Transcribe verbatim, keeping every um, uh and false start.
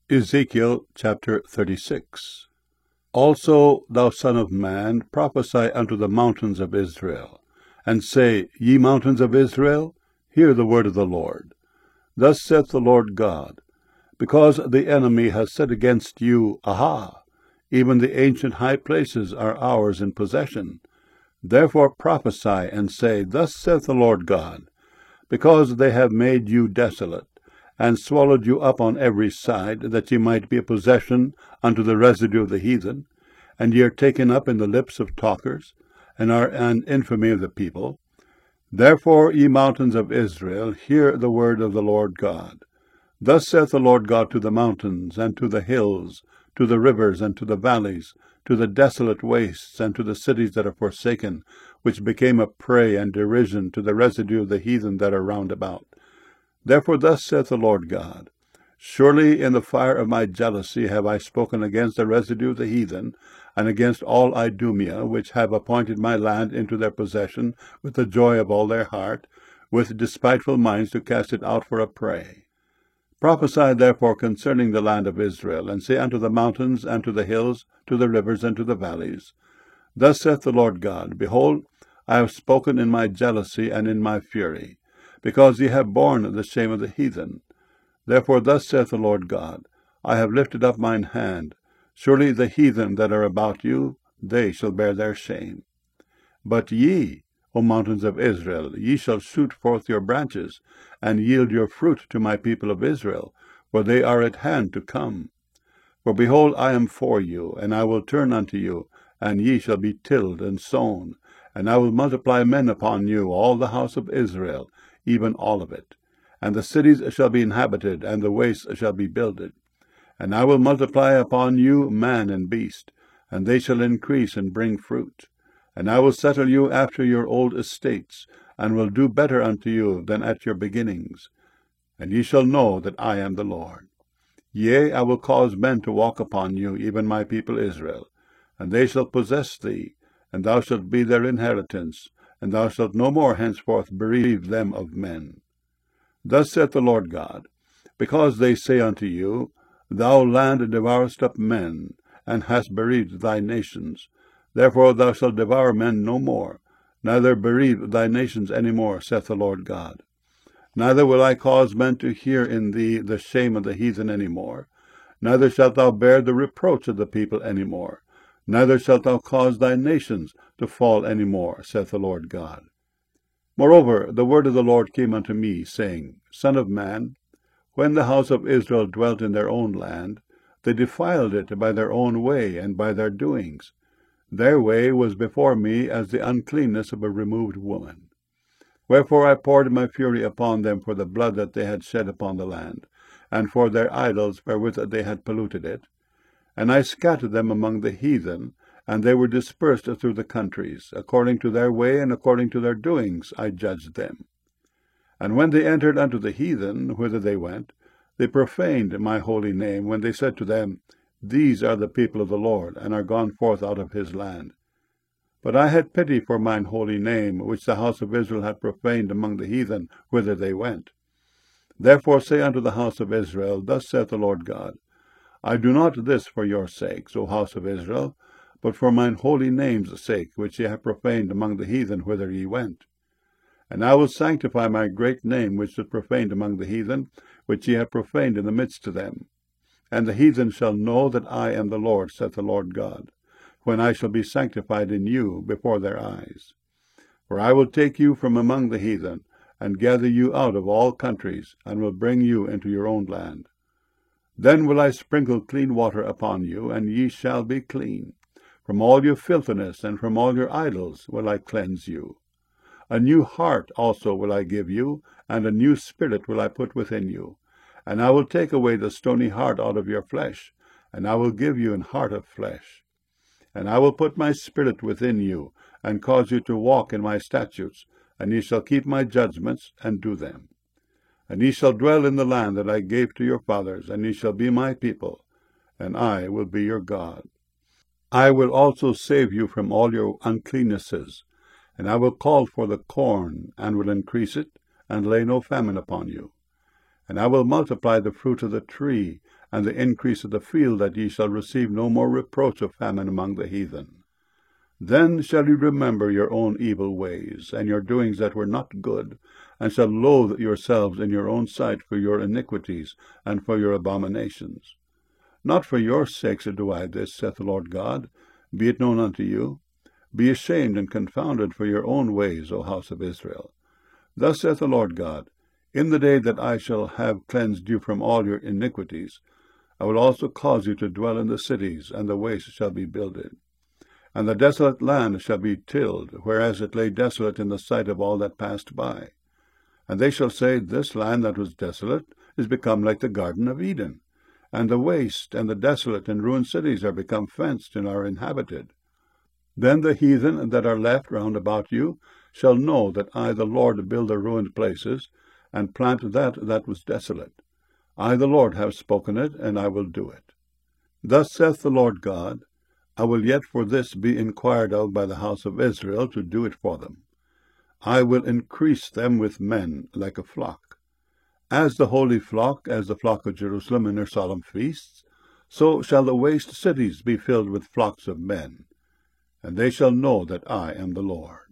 Ezekiel chapter thirty-six. Also, thou son of man, prophesy unto the mountains of Israel, and say, Ye mountains of Israel, hear the word of the Lord. Thus saith the Lord God, because the enemy has said against you, Aha! Even the ancient high places are ours in possession. Therefore prophesy, and say, Thus saith the Lord God, because they have made you desolate, and swallowed you up on every side, that ye might be a possession unto the residue of the heathen, and ye are taken up in the lips of talkers, and are an infamy of the people. Therefore, ye mountains of Israel, hear the word of the Lord God. Thus saith the Lord God to the mountains, and to the hills, to the rivers, and to the valleys, to the desolate wastes, and to the cities that are forsaken, which became a prey and derision to the residue of the heathen that are round about. Therefore thus saith the Lord God, Surely in the fire of my jealousy have I spoken against the residue of the heathen, and against all Idumea, which have appointed my land into their possession with the joy of all their heart, with despiteful minds to cast it out for a prey. Prophesy therefore concerning the land of Israel, and say unto the mountains, and to the hills, to the rivers, and to the valleys, Thus saith the Lord God, Behold, I have spoken in my jealousy and in my fury, because ye have borne the shame of the heathen. Therefore thus saith the Lord God, I have lifted up mine hand. Surely the heathen that are about you, they shall bear their shame. But ye, O mountains of Israel, ye shall shoot forth your branches, and yield your fruit to my people of Israel, for they are at hand to come. For behold, I am for you, and I will turn unto you, and ye shall be tilled and sown, and I will multiply men upon you, all the house of Israel, even all of it. And the cities shall be inhabited, and the wastes shall be builded. And I will multiply upon you man and beast, and they shall increase and bring fruit. And I will settle you after your old estates, and will do better unto you than at your beginnings. And ye shall know that I am the Lord. Yea, I will cause men to walk upon you, even my people Israel, and they shall possess thee, and thou shalt be their inheritance, and thou shalt no more henceforth bereave them of men. Thus saith the Lord God, because they say unto you, Thou land devourest up men, and hast bereaved thy nations. Therefore thou shalt devour men no more, neither bereave thy nations any more, saith the Lord God. Neither will I cause men to hear in thee the shame of the heathen any more, neither shalt thou bear the reproach of the people any more, neither shalt thou cause thy nations to fall any more, saith the Lord God. Moreover, the word of the Lord came unto me, saying, Son of man, when the house of Israel dwelt in their own land, they defiled it by their own way and by their doings. Their way was before me as the uncleanness of a removed woman. Wherefore I poured my fury upon them for the blood that they had shed upon the land, and for their idols wherewith they had polluted it. And I scattered them among the heathen, and they were dispersed through the countries. According to their way and according to their doings I judged them. And when they entered unto the heathen, whither they went, they profaned my holy name, when they said to them, These are the people of the Lord, and are gone forth out of his land. But I had pity for mine holy name, which the house of Israel had profaned among the heathen, whither they went. Therefore say unto the house of Israel, Thus saith the Lord God, I do not this for your sakes, O house of Israel, but for mine holy name's sake, which ye have profaned among the heathen whither ye went. And I will sanctify my great name, which is profaned among the heathen, which ye have profaned in the midst of them. And the heathen shall know that I am the Lord, saith the Lord God, when I shall be sanctified in you before their eyes. For I will take you from among the heathen, and gather you out of all countries, and will bring you into your own land. Then will I sprinkle clean water upon you, and ye shall be clean. From all your filthiness and from all your idols will I cleanse you. A new heart also will I give you, and a new spirit will I put within you. And I will take away the stony heart out of your flesh, and I will give you an heart of flesh. And I will put my spirit within you, and cause you to walk in my statutes, and ye shall keep my judgments, and do them. And ye shall dwell in the land that I gave to your fathers, and ye shall be my people, and I will be your God. I will also save you from all your uncleannesses, and I will call for the corn, and will increase it, and lay no famine upon you. And I will multiply the fruit of the tree, and the increase of the field, that ye shall receive no more reproach of famine among the heathen. Then shall ye remember your own evil ways, and your doings that were not good, and shall loathe yourselves in your own sight for your iniquities and for your abominations. Not for your sakes do I this, saith the Lord God, be it known unto you. Be ashamed and confounded for your own ways, O house of Israel. Thus saith the Lord God, in the day that I shall have cleansed you from all your iniquities, I will also cause you to dwell in the cities, and the waste shall be builded. And the desolate land shall be tilled, whereas it lay desolate in the sight of all that passed by. And they shall say, this land that was desolate is become like the Garden of Eden, and the waste and the desolate and ruined cities are become fenced and are inhabited. Then the heathen that are left round about you shall know that I, the Lord, build the ruined places, and plant that that was desolate. I, the Lord, have spoken it, and I will do it. Thus saith the Lord God, I will yet for this be inquired of by the house of Israel, to do it for them. I will increase them with men like a flock. As the holy flock, as the flock of Jerusalem in her solemn feasts, so shall the waste cities be filled with flocks of men. And they shall know that I am the Lord.